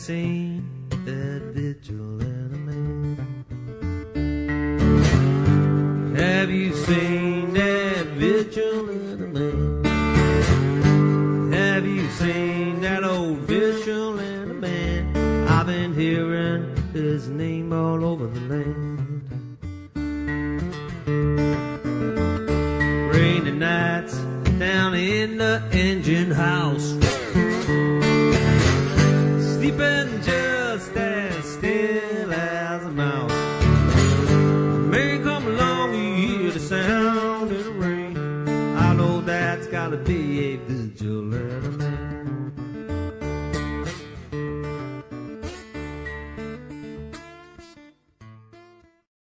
seen that vigilante man? Have you seen that vigilante man? Have you seen that old vigilante man? I've been hearing his name all over the land. Rainy nights down in the engine house, sleeping just as still as a mouse. Man come along, you hear the sound of the rain. I know that's gotta be a vigilante man.